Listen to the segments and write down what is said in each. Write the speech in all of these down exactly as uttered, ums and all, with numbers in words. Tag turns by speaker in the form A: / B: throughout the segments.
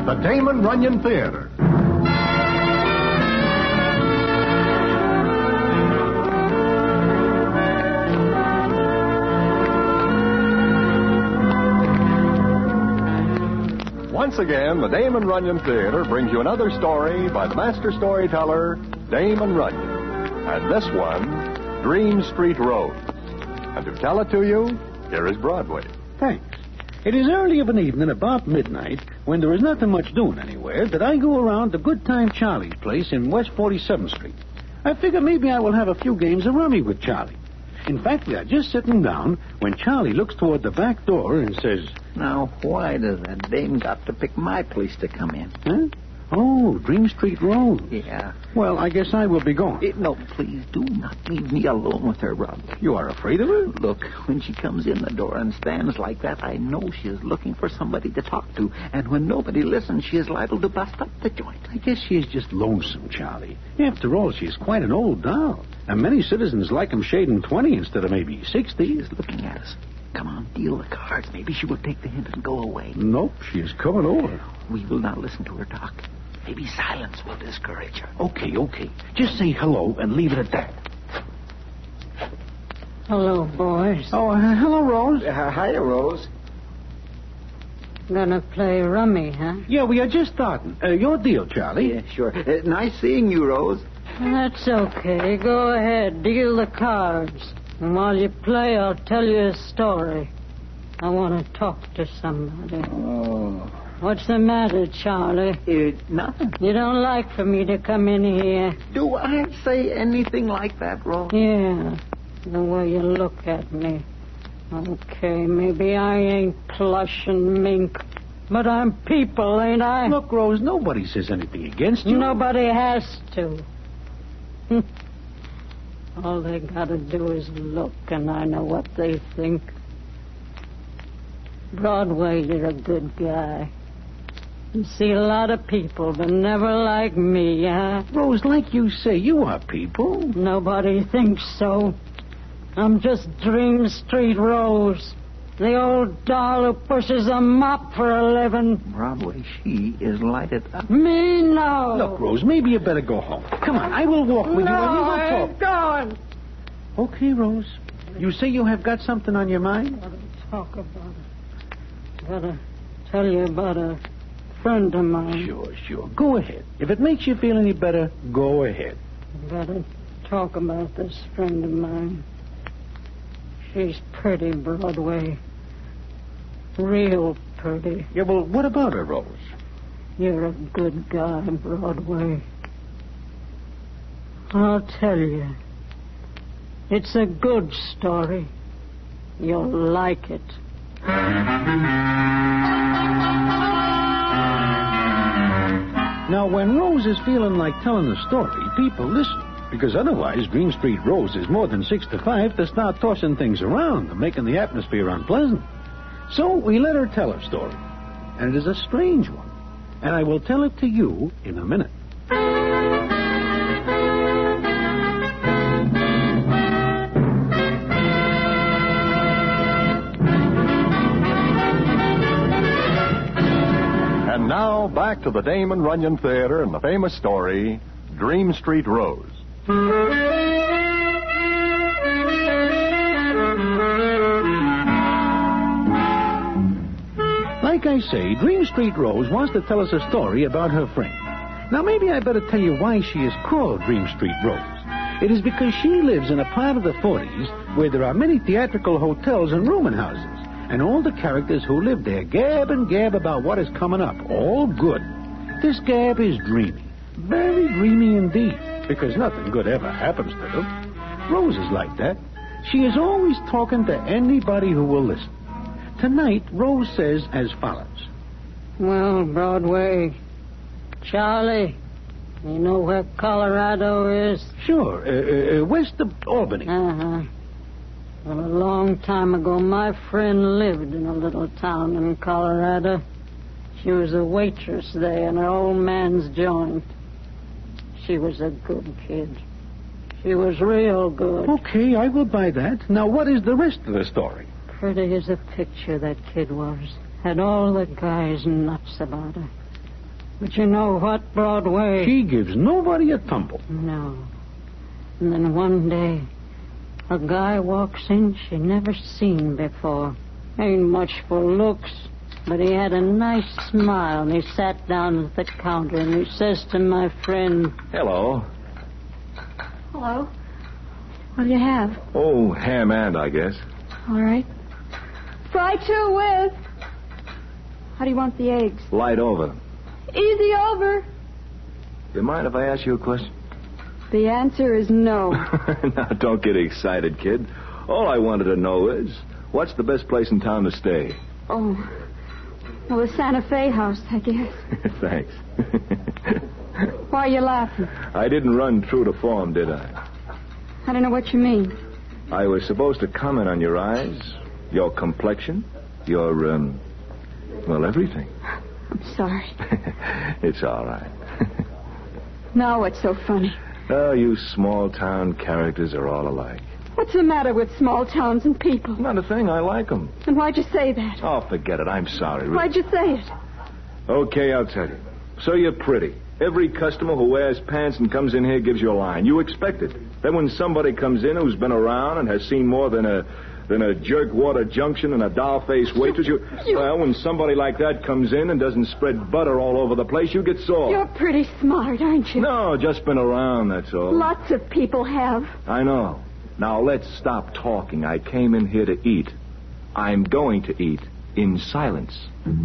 A: the Damon Runyon Theater. Once again, the Damon Runyon Theater brings you another story by the master storyteller, Damon Runyon. And this one, Dream Street Rose. And to tell it to you, here is Broadway.
B: Thanks. It is early of an evening, about midnight, when there is nothing much doing anywhere, that I go around to Good Time Charlie's place in West forty-seventh Street. I figure maybe I will have a few games of rummy with Charlie. In fact, we are just sitting down when Charlie looks toward the back door and says,
C: "Now, why does that dame got to pick my place to come in?"
B: Huh? Oh, Dream Street Rose.
C: Yeah.
B: Well, I guess I will be going.
C: It, no, please do not leave me alone with her, Rob.
B: You are afraid of her?
C: Look, when she comes in the door and stands like that, I know she is looking for somebody to talk to. And when nobody listens, she is liable to bust up the joint.
B: I guess she is just lonesome, Charlie. After all, she is quite an old doll. And many citizens like 'em shading twenty instead of maybe sixty.
C: She is looking at us. Come on, deal the cards. Maybe she will take the hint and go away.
B: Nope, she is coming over.
C: We will not listen to her talk. Maybe silence will discourage her.
B: Okay, okay. Just say hello and leave it at that.
D: Hello, boys.
B: Oh, uh, hello, Rose.
C: Uh, hiya, Rose.
D: Gonna play rummy, huh?
B: Yeah, we are just starting. Uh, your deal, Charlie.
C: Yeah, sure. Uh, nice seeing you, Rose.
D: That's okay. Go ahead. Deal the cards. And while you play, I'll tell you a story. I want to talk to somebody.
C: Oh.
D: What's the matter, Charlie?
C: Uh, nothing.
D: You don't like for me to come in here?
C: Do I say anything like that, Rose?
D: Yeah, the way you look at me. Okay, maybe I ain't plush and mink, but I'm people, ain't I?
B: Look, Rose, nobody says anything against you.
D: Nobody has to. All they gotta do is look, and I know what they think. Broadway, you're a good guy. You see a lot of people, but never like me, huh?
B: Rose, like you say, you are people.
D: Nobody thinks so. I'm just Dream Street Rose, the old doll who pushes a mop for a living.
C: Broadway, she is lighted up.
D: Me, no.
B: Look, Rose, maybe you better go home. Come on, I will walk with
D: no,
B: you and we will
D: I
B: talk.
D: ain't going.
B: Okay, Rose. You say you have got something on your mind?
D: Gotta talk about it. Gotta tell you about a friend of mine.
B: Sure, sure. Go ahead. If it makes you feel any better, go ahead.
D: Gotta talk about this friend of mine. She's pretty, Broadway. Real pretty.
B: Yeah, well, what about her, Rose?
D: You're a good guy, Broadway. I'll tell you. It's a good story. You'll like it.
B: Now, when Rose is feeling like telling a story, people listen. Because otherwise, Dream Street Rose is more than six to five to start tossing things around and making the atmosphere unpleasant. So we let her tell her story. And it is a strange one. And I will tell it to you in a minute.
A: And now, back to the Damon Runyon Theater and the famous story, Dream Street Rose.
B: Like I say, Dream Street Rose wants to tell us a story about her friend. Now, maybe I better tell you why she is called Dream Street Rose. It is because she lives in a part of the forties where there are many theatrical hotels and rooming houses, and all the characters who live there gab and gab about what is coming up, all good. This gab is dreamy, very dreamy indeed, because nothing good ever happens to them. Rose is like that. She is always talking to anybody who will listen. Tonight, Rose says as follows.
D: Well, Broadway, Charlie, you know where Colorado is?
B: Sure, uh, uh, west of Albany.
D: Uh-huh. Well, a long time ago, my friend lived in a little town in Colorado. She was a waitress there in her old man's joint. She was a good kid. She was real good.
B: Okay, I will buy that. Now, what is the rest of the story?
D: Pretty as a picture, that kid was. Had all the guys nuts about her. But you know what, Broadway?
B: She gives nobody a tumble.
D: No. And then one day, a guy walks in she never seen before. Ain't much for looks, but he had a nice smile, and he sat down at the counter, and he says to my friend...
E: Hello.
F: Hello. What do you have?
E: Oh, ham and, I guess.
F: All right. Fry two with. How do you want the eggs?
E: Light over.
F: Easy over.
E: You mind if I ask you a question?
F: The answer is no.
E: Now, don't get excited, kid. All I wanted to know is, what's the best place in town to stay?
F: Oh. Well, the Santa Fe house, I guess.
E: Thanks.
F: Why are you laughing?
E: I didn't run true to form, did I?
F: I don't know what you mean.
E: I was supposed to comment on your eyes, your complexion, your, um, well, everything.
F: I'm sorry.
E: It's all right.
F: Now what's so funny?
E: Oh, you small-town characters are all alike.
F: What's the matter with small towns and people?
E: Not a thing. I like them.
F: And why'd you say that?
E: Oh, forget it. I'm sorry. Really.
F: Why'd you say it?
E: Okay, I'll tell you. So you're pretty. Every customer who wears pants and comes in here gives you a line. You expect it. Then when somebody comes in who's been around and has seen more than a than a jerkwater junction and a doll-faced waitress, you,
F: you...
E: Well, when somebody like that comes in and doesn't spread butter all over the place, you get sore.
F: You're pretty smart, aren't you?
E: No, just been around, that's all.
F: Lots of people have.
E: I know. Now, let's stop talking. I came in here to eat. I'm going to eat in silence.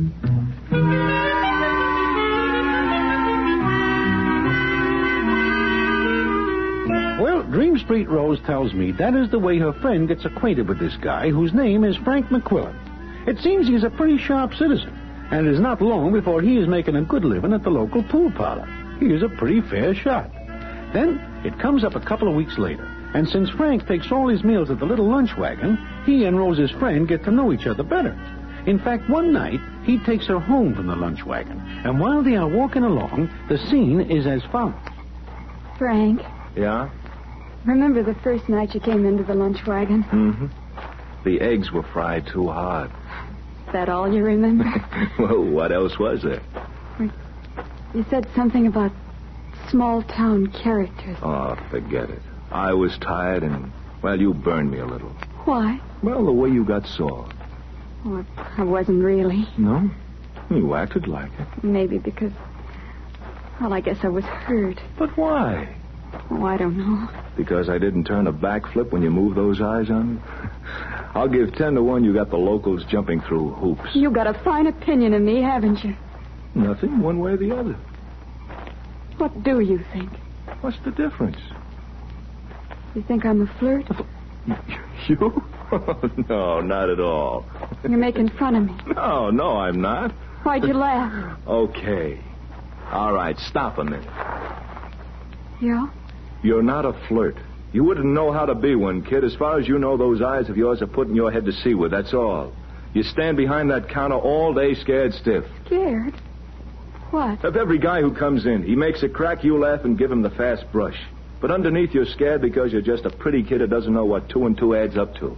B: Well, Dream Street Rose tells me that is the way her friend gets acquainted with this guy whose name is Frank McQuillan. It seems he's a pretty sharp citizen, and it is not long before he is making a good living at the local pool parlor. He is a pretty fair shot. Then it comes up a couple of weeks later, and since Frank takes all his meals at the little lunch wagon, he and Rose's friend get to know each other better. In fact, one night, he takes her home from the lunch wagon, and while they are walking along, the scene is as follows.
F: Frank.
E: Yeah?
F: Remember the first night you came into the lunch wagon?
E: Mm-hmm. The eggs were fried too hard.
F: Is that all you remember?
E: Well, what else was there?
F: You said something about small-town characters.
E: Oh, forget it. I was tired and, well, you burned me a little.
F: Why?
E: Well, the way you got sore.
F: Oh, I wasn't really.
E: No? You acted like it.
F: Maybe because, well, I guess I was hurt.
E: But why?
F: Oh, I don't know.
E: Because I didn't turn a backflip when you moved those eyes on me? I'll give ten to one you got the locals jumping through hoops.
F: You got a fine opinion of me, haven't you?
E: Nothing, one way or the other.
F: What do you think?
E: What's the difference?
F: You think I'm a flirt?
E: You? No, not at all.
F: You're making fun of me.
E: No, no, I'm not.
F: Why'd you laugh?
E: Okay. All right, stop a minute.
F: Yeah?
E: You're not a flirt. You wouldn't know how to be one, kid. As far as you know, those eyes of yours are putting your head to seaward, that's all. You stand behind that counter all day scared stiff.
F: Scared? What?
E: Of every guy who comes in, he makes a crack, you laugh and give him the fast brush. But underneath, you're scared because you're just a pretty kid who doesn't know what two and two adds up to.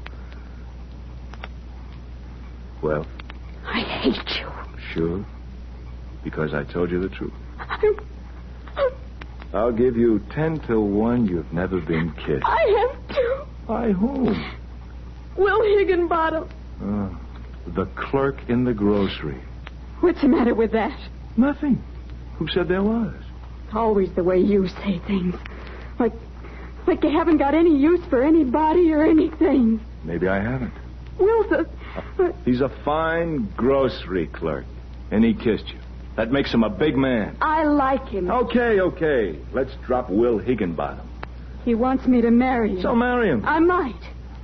E: Well?
F: I hate you.
E: Sure? Because I told you the truth.
F: I'm...
E: I'll give you ten to one you've never been kissed.
F: I have to.
E: By whom?
F: Will Higginbottom.
E: Oh, the clerk in the grocery.
F: What's the matter with that?
E: Nothing. Who said there was?
F: Always the way you say things. Like, like you haven't got any use for anybody or anything.
E: Maybe I haven't.
F: Will's a... Uh,
E: He's a fine grocery clerk, and he kissed you. That makes him a big man.
F: I like him.
E: Okay, okay. Let's drop Will Higginbottom.
F: He wants me to marry him.
E: So marry him.
F: I might.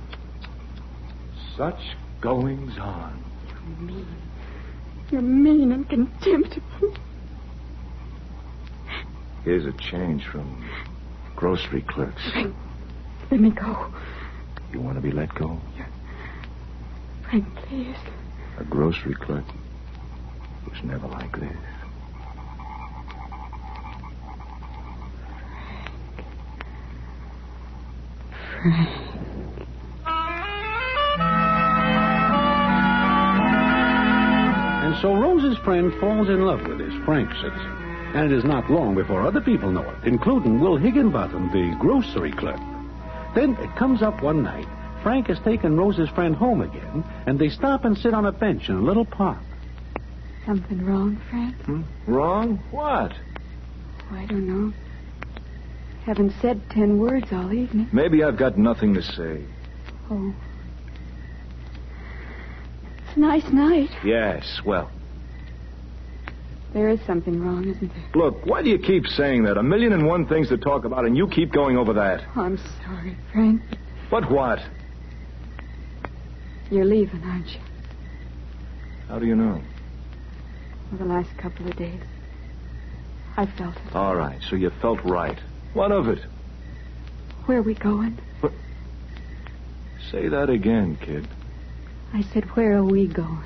E: Such goings on.
F: You're mean. You're mean and contemptible.
E: Here's a change from grocery clerks.
F: Frank, let me go.
E: You want to be let go?
F: Frank, please.
E: A grocery clerk was never like this.
F: Frank.
B: And so Rose's friend falls in love with this Frank citizen. And it is not long before other people know it, including Will Higginbotham, the grocery clerk. Then it comes up one night. Frank has taken Rose's friend home again, and they stop and sit on a bench in a little park.
F: Something wrong, Frank?
E: Hmm? Wrong? What?
F: Oh, I don't know. Haven't said ten words all evening.
E: Maybe I've got nothing to say.
F: Oh. It's a nice night.
E: Yes, well.
F: There is something wrong, isn't there?
E: Look, why do you keep saying that? A million and one things to talk about, and you keep going over that.
F: Oh, I'm sorry, Frank.
E: But what?
F: You're leaving, aren't you?
E: How do you know?
F: For the last couple of days. I felt it.
E: All right, so you felt right. What of it?
F: Where are we going?
E: What? Say that again, kid.
F: I said, where are we going?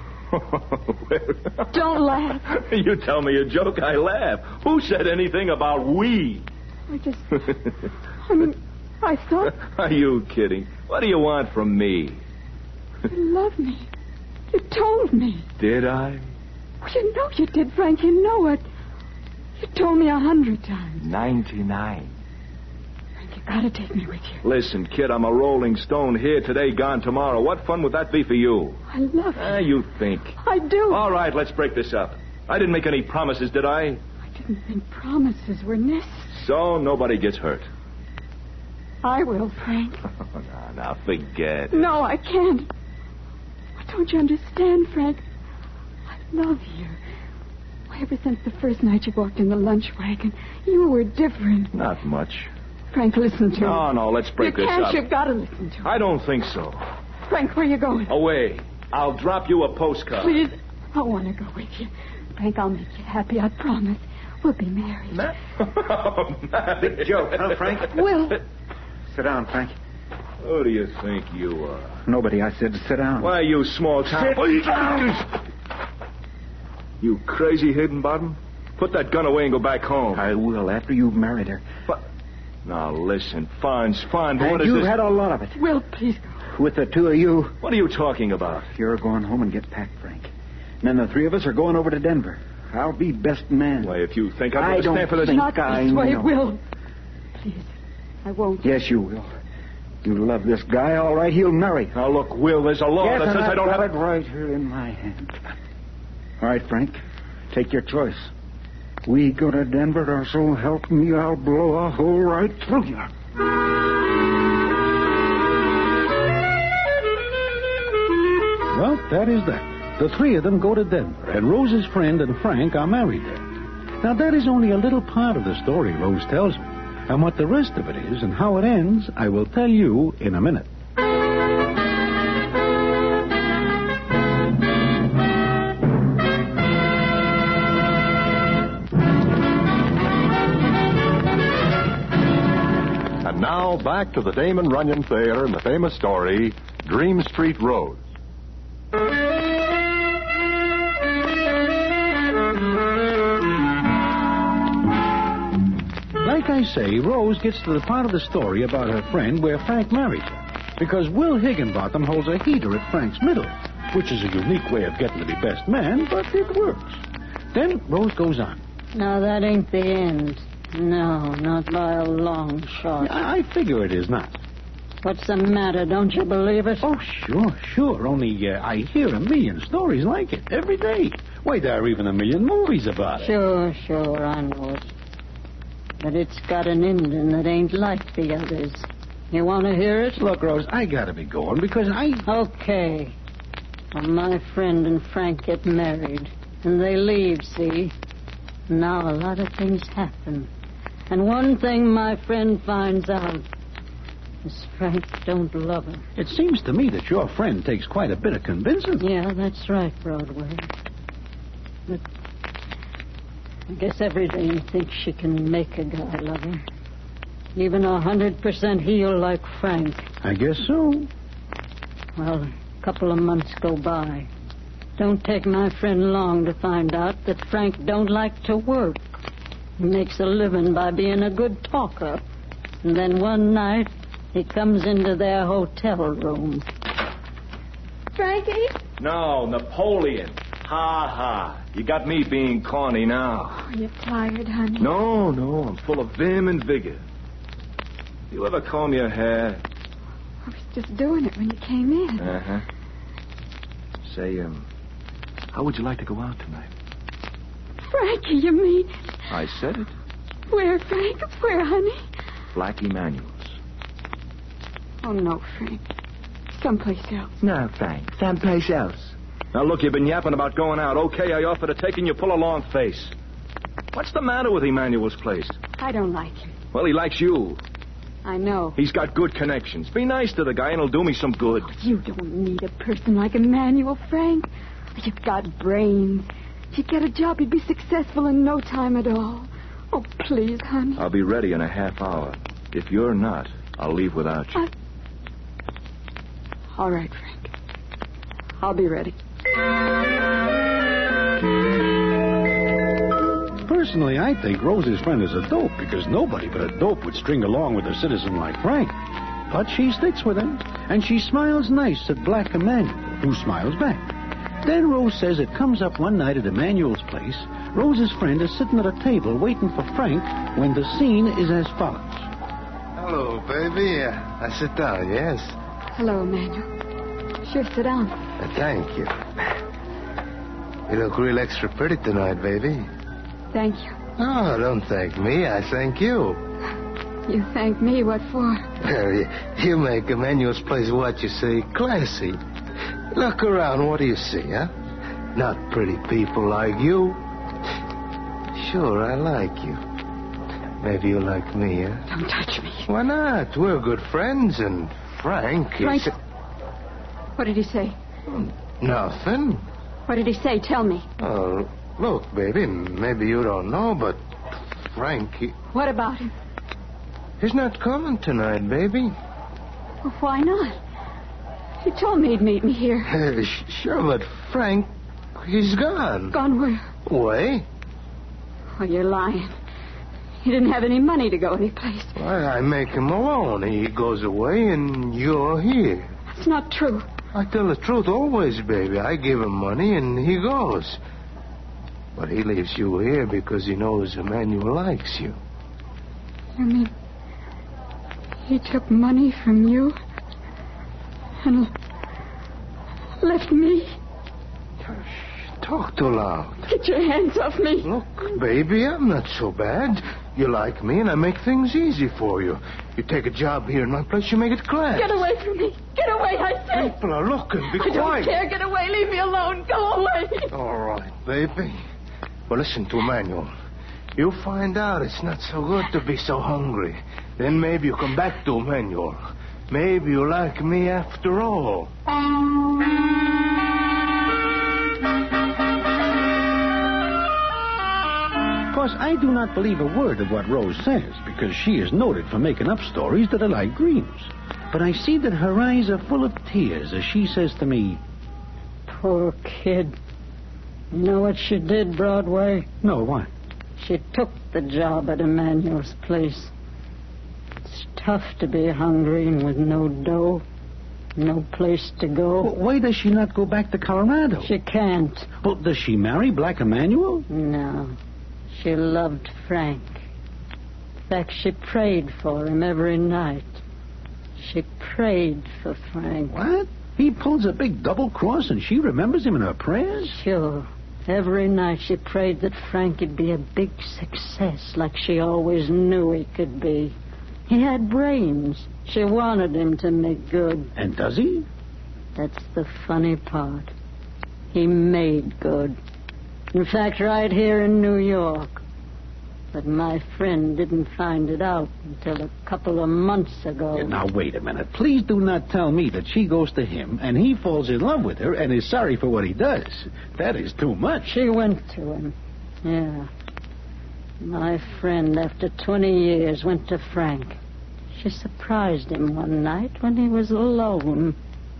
F: Don't laugh.
E: You tell me a joke, I laugh. Who said anything about we?
F: I just... I mean, I thought...
E: Are you kidding? What do you want from me?
F: You love me. You told me.
E: Did I?
F: Well, you know you did, Frank. You know it. You told me a hundred times.
E: Ninety-nine.
F: Frank, you gotta take me with you.
E: Listen, kid, I'm a rolling stone here today, gone tomorrow. What fun would that be for you?
F: I love you.
E: Ah, you think.
F: I do.
E: All right, let's break this up. I didn't make any promises, did I?
F: I didn't think promises were necessary.
E: So nobody gets hurt.
F: I will, Frank.
E: Oh, now, now, forget.
F: No, I can't. Don't you understand, Frank? I love you. Why, ever since the first night you walked in the lunch wagon, you were different.
E: Not much.
F: Frank, listen to me.
E: No, no, let's break
F: you
E: this
F: can't,
E: up.
F: You've got to listen to me.
E: I don't think so.
F: Frank, where are you going?
E: Away. I'll drop you a postcard.
F: Please. I want to go with you. Frank, I'll make you happy, I promise. We'll be married.
E: Ma- oh,
G: Big joke, huh, Frank?
F: Will.
G: Sit down, Frank.
E: Who do you think you are?
G: Nobody, I said to sit down.
E: Why, you small town...
G: Sit down!
E: You crazy Higginbottom? Put that gun away and go back home.
G: I will, after you've married her.
E: But... Now, listen, fine's fine, but
G: And
E: what is
G: you've
E: this...
G: had a lot of it.
F: Will, please go.
G: With the two of you,
E: What are you talking about?
G: you're going home and get packed, Frank. And then the three of us are going over to Denver. I'll be best man.
E: Why, if you think I'm
G: I
E: going to
G: don't
E: stand for this...
G: think
F: Not
G: I
F: this way,
G: know.
F: Will. Please. I won't.
G: Yes, you will. You love this guy, all right. He'll marry.
E: Now, look, Will, there's a law
G: yes,
E: that
G: and
E: says I
G: I've
E: don't
G: got
E: have...
G: it right here in my hand. All right, Frank. Take your choice. We go to Denver, or so help me, I'll blow a hole right through you.
B: Well, that is that. The three of them go to Denver, and Rose's friend and Frank are married there. Now, that is only a little part of the story Rose tells me. And what the rest of it is and how it ends, I will tell you in a minute.
A: And now, back to the Damon Runyon Theater and the famous story, Dream Street Rose.
B: Like I say, Rose gets to the part of the story about her friend where Frank married her. Because Will Higginbotham holds a heater at Frank's middle, which is a unique way of getting to be best man, but it works. Then Rose goes on.
D: Now, that ain't the end. No, not by a long shot.
B: I, I figure it is not.
D: What's the matter? Don't you believe it?
B: Oh, sure, sure. Only uh, I hear a million stories like it every day. Why, there are even a million movies about it.
D: Sure, sure, I know it. But it's got an ending that ain't like the others. You want to hear it?
B: Look, Rose, I gotta be going because I...
D: Okay. Well, my friend and Frank get married, and they leave, see? Now a lot of things happen. And one thing my friend finds out is Frank don't love her.
B: It seems to me that your friend takes quite a bit of convincing.
D: Yeah, that's right, Broadway. But I guess every dame thinks she can make a guy love her. Even a hundred percent heel like Frank.
B: I guess so.
D: Well, a couple of months go by. Don't take my friend long to find out that Frank don't like to work. He makes a living by being a good talker. And then one night, he comes into their hotel room.
F: Frankie?
E: No, Napoleon. Ha ha. You got me being corny now.
F: Are you tired, honey?
E: No, no, I'm full of vim and vigor. You ever comb your hair?
F: I was just doing it when you came in.
E: Uh-huh. Say, um, how would you like to go out tonight?
F: Frankie, you mean?
E: I said it.
F: Where, Frank? Where, honey?
E: Black Emanuel's.
F: Oh, no, Frank. Someplace else.
C: No, Frank. Someplace else.
E: Now, look, you've been yapping about going out. Okay, I offer to take, and you pull a long face. What's the matter with Emanuel's place?
F: I don't like him.
E: Well, he likes you.
F: I know.
E: He's got good connections. Be nice to the guy, and he'll do me some good.
F: You don't need a person like Emmanuel, Frank. You've got brains. If you get a job, you'd be successful in no time at all. Oh, please, honey.
E: I'll be ready in a half hour. If you're not, I'll leave without you.
F: I... All right, Frank. I'll be ready.
B: Personally, I think Rose's friend is a dope because nobody but a dope would string along with a citizen like Frank. But she sticks with him, and she smiles nice at Black Emanuel, who smiles back. Then Rose says it comes up one night at Emanuel's place. Rose's friend is sitting at a table waiting for Frank when the scene is as follows.
H: Hello, baby. Uh, I sit down, yes?
F: Hello, Emmanuel. Sure, sit down.
H: Uh, thank you. You look real extra pretty tonight, baby.
F: Thank you.
H: Oh, don't thank me. I thank you.
F: You thank me? What for?
H: you, you make Emmanuel's place, what you say, classy. Look around. What do you see, huh? Not pretty people like you. Sure, I like you. Maybe you like me, huh?
F: Don't touch me.
H: Why not? We're good friends, and Frank is...
F: Frank? What did he say?
H: Nothing.
F: What did he say? Tell me.
H: Oh, look, baby, maybe you don't know, but Frank, he...
F: What about him?
H: He's not coming tonight, baby.
F: Well, why not? He told me he'd meet me here.
H: Uh, sh- sure, but Frank, he's gone.
F: Gone where?
H: Away.
F: Oh, you're lying. He didn't have any money to go anyplace.
H: Well, I make him alone. He goes away, and you're here.
F: That's not true.
H: I tell the truth always, baby. I give him money, and he goes. But he leaves you here because he knows Emmanuel likes you.
F: You mean he took money from you and left me?
H: Talk too loud.
F: Get your hands off me.
H: Look, baby, I'm not so bad. You like me, and I make things easy for you. You take a job here in my place, you make it class.
F: Get away from me. Get away, I say.
H: People are looking. Be
F: I
H: quiet.
F: don't care. Get away. Leave me alone. Go away.
H: All right, baby. Well, listen to Emmanuel. You'll find out it's not so good to be so hungry. Then maybe you come back to Emmanuel. Maybe you like me after all.
B: Of course, I do not believe a word of what Rose says, because she is noted for making up stories that are like dreams. But I see that her eyes are full of tears as she says to me,
D: Poor kid. You know what she did, Broadway?
B: No, what?
D: She took the job at Emmanuel's place. It's tough to be hungry and with no dough, no place to go.
B: Well, why does she not go back to Colorado?
D: She can't.
B: Well, does she marry Black Emanuel?
D: No. She loved Frank. In fact, she prayed for him every night. She prayed for Frank.
B: What? He pulls a big double cross and she remembers him in her prayers?
D: Sure. Every night she prayed that Frank would be a big success like she always knew he could be. He had brains. She wanted him to make good.
B: And does he?
D: That's the funny part. He made good. In fact, right here in New York. But my friend didn't find it out until a couple of months ago.
B: Now, wait a minute. Please do not tell me that she goes to him and he falls in love with her and is sorry for what he does. That is too much.
D: She went to him. Yeah. My friend, after twenty years, went to Frank. She surprised him one night when he was alone.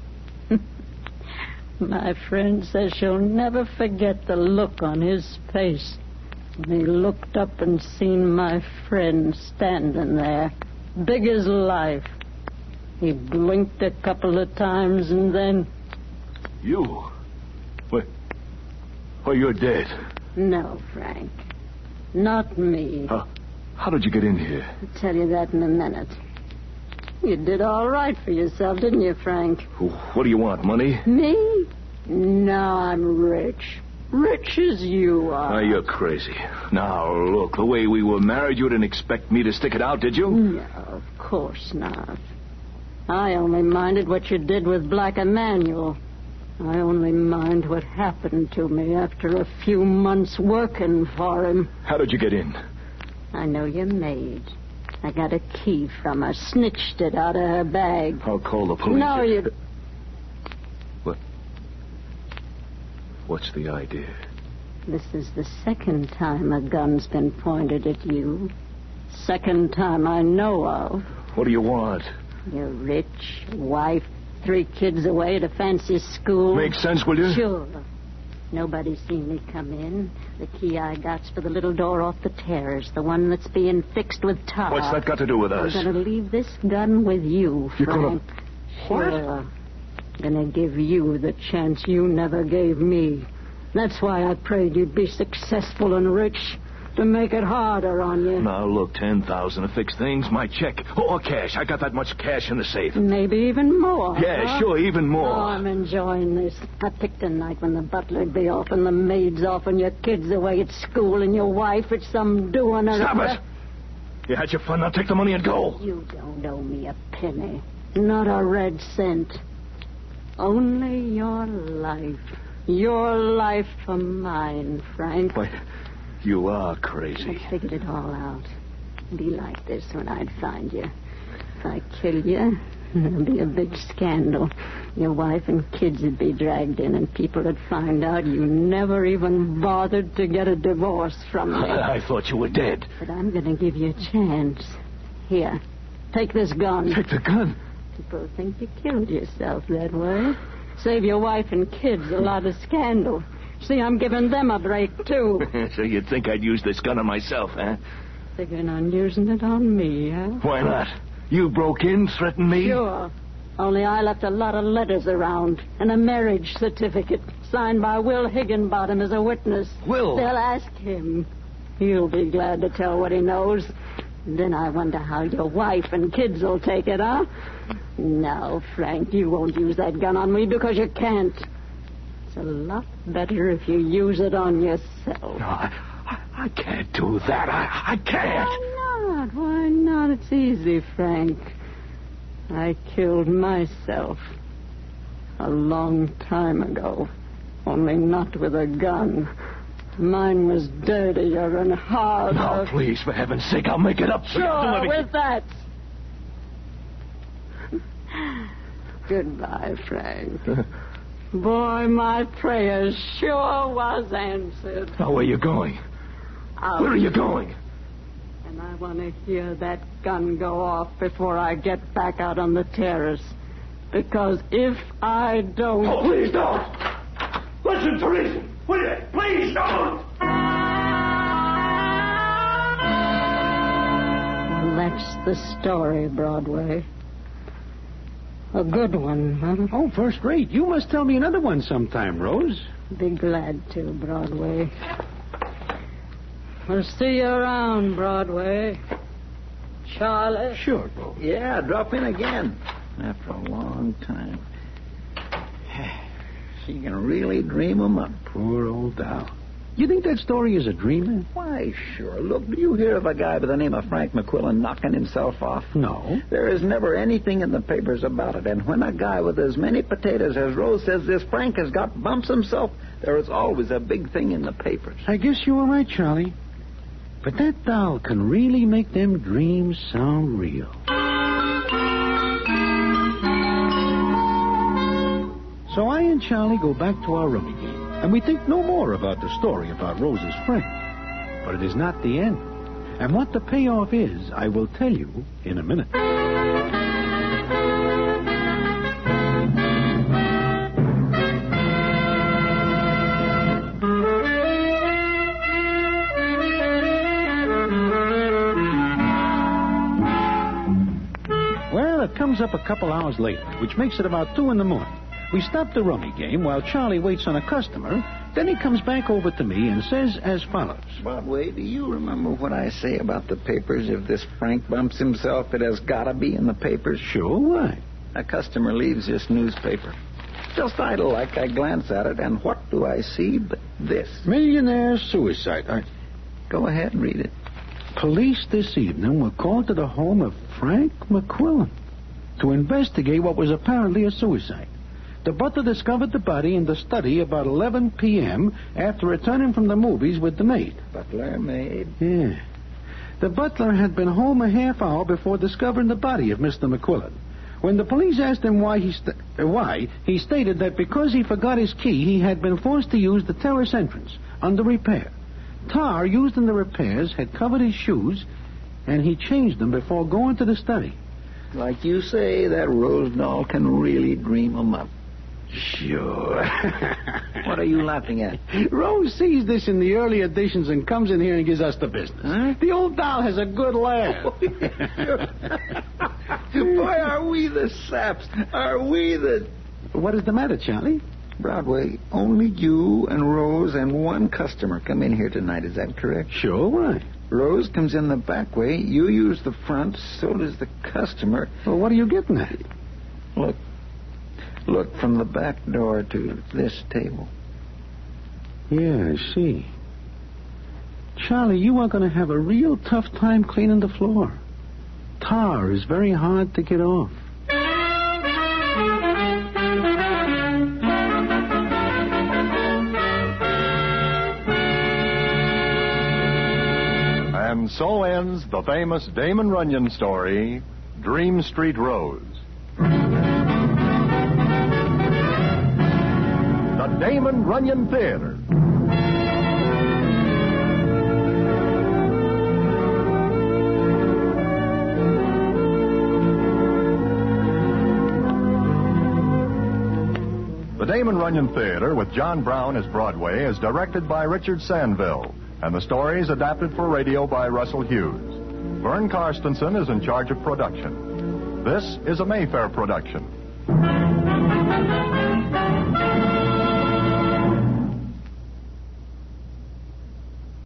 D: My friend says she'll never forget the look on his face when he looked up and seen my friend standing there, big as life. He blinked a couple of times and then...
E: You? What? or you're dead.
D: No, Frank. Not me.
E: How, how did you get in here?
D: I'll tell you that in a minute. You did all right for yourself, didn't you, Frank?
E: What do you want, money?
D: Me? No, I'm rich. Rich as you are.
E: Oh, you're crazy. Now, look, the way we were married, you didn't expect me to stick it out, did you?
D: No, of course not. I only minded what you did with Black Emanuel. I only mind what happened to me after a few months working for him.
E: How did you get in?
D: I know your maid. I got a key from her, snitched it out of her bag.
E: I'll call the police.
D: No, you...
E: What? What's the idea?
D: This is the second time a gun's been pointed at you. Second time I know of.
E: What do you want?
D: You're rich, wife, three kids away at a fancy school.
E: Makes sense, will you?
D: Sure. Nobody's seen me come in. The key I got's for the little door off the terrace, the one that's being fixed with tar.
E: What's that got to do with us?
D: I'm going to leave this gun with you,
E: You're
D: Frank.
E: gonna...
D: Sure. What? Gonna give you the chance you never gave me. That's why I prayed you'd be successful and rich, to make it harder on you.
E: Now, look, ten thousand to fix things, my check. Or cash. I got that much cash in the safe.
D: Maybe even more.
E: Yeah,
D: huh?
E: sure, even more.
D: Oh, I'm enjoying this. I picked a night when the butler'd be off and the maid's off and your kids away at school and your wife at some doing or
E: Stop
D: other.
E: it! You had your fun, now take the money and go.
D: You don't owe me a penny. Not a red cent. Only your life. Your life for mine, Frank.
E: Why, you are crazy.
D: I figured it all out. It'd be like this when I'd find you. If I kill you, there'd be a big scandal. Your wife and kids would be dragged in, and people would find out you never even bothered to get a divorce from me.
E: I thought you were dead.
D: But I'm going to give you a chance. Here, take this gun.
E: Take the gun?
D: People think you killed yourself that way. Save your wife and kids a lot of scandal. See, I'm giving them a break, too.
E: So you'd think I'd use this gun on myself, huh?
D: Figuring on using it on me, huh?
E: Why not? You broke in, threatened me?
D: Sure. Only I left a lot of letters around and a marriage certificate signed by Will Higginbottom as a witness.
E: Will?
D: They'll ask him. He'll be glad to tell what he knows. And then I wonder how your wife and kids will take it, huh? No, Frank, you won't use that gun on me because you can't. It's a lot better if you use it on yourself.
E: No, I, I, I can't do that. I, I can't.
D: Why not? Why not? It's easy, Frank. I killed myself a long time ago, only not with a gun. Mine was dirtier and harder.
E: No, please, for heaven's sake, I'll make it up.
D: Sure, with that. Goodbye, Frank. Boy, my prayers sure was answered.
E: Now, where are you going?
D: Out.
E: Where are you going?
D: And I want to hear that gun go off before I get back out on the terrace. Because if I don't...
E: Oh, please don't! Listen to reason! Will you? Please don't!
D: Well, that's the story, Broadway. A good one, huh?
B: Oh, first rate. You must tell me another one sometime, Rose.
D: Be glad to, Broadway. We'll see you around, Broadway. Charlie?
B: Sure, Rose.
C: Yeah, drop in again. After a long time. She can really dream 'em up.
B: Poor old Dow. You think that story is a dreamer?
C: Why, sure. Look, do you hear of a guy by the name of Frank McQuillan knocking himself off?
B: No.
C: There is never anything in the papers about it. And when a guy with as many potatoes as Rose says this Frank has got bumps himself, there is always a big thing in the papers.
B: I guess you are right, Charlie. But that doll can really make them dreams sound real. So I and Charlie go back to our rummy game, and we think no more about the story about Rose's friend. But it is not the end. And what the payoff is, I will tell you in a minute. Well, it comes up a couple hours later, which makes it about two in the morning. We stop the rummy game while Charlie waits on a customer Then he comes back over to me and says as follows.
C: Broadway, do you remember what I say about the papers? If this Frank bumps himself, it has got to be in the papers.
B: Sure, why?
C: A customer leaves this newspaper. Just idle like, I glance at it, and what do I see but this?
B: Millionaire suicide. I...
C: Go ahead and read it.
B: Police this evening were called to the home of Frank McQuillan to investigate what was apparently a suicide. The butler discovered the body in the study about eleven p.m. after returning from the movies with the maid.
C: Butler, maid?
B: Yeah. The butler had been home a half hour before discovering the body of Mister McQuillan. When the police asked him why, he st- uh, why, he stated that because he forgot his key, he had been forced to use the terrace entrance under repair. Tar used in the repairs had covered his shoes, and he changed them before going to the study.
C: Like you say, that Rose doll can really dream 'em up.
B: Sure.
C: What are you laughing at?
B: Rose sees this in the early editions and comes in here and gives us the business.
C: Huh?
B: The old doll has a good laugh.
C: Boy, are we the saps. Are we the...
B: What is the matter, Charlie?
C: Broadway, only you and Rose and one customer come in here tonight. Is that correct?
B: Sure, why?
C: Rose comes in the back way. You use the front. So does the customer.
B: Well, what are you getting at?
C: Look. Look from the back door to this table.
B: Yeah, I see. Charlie, you are going to have a real tough time cleaning the floor. Tar is very hard to get off.
A: And so ends the famous Damon Runyon story, Dream Street Rose. The Damon Runyon Theater. The Damon Runyon Theater with John Brown as Broadway is directed by Richard Sandville, and the story is adapted for radio by Russell Hughes. Vern Karstensen is in charge of production. This is a Mayfair production.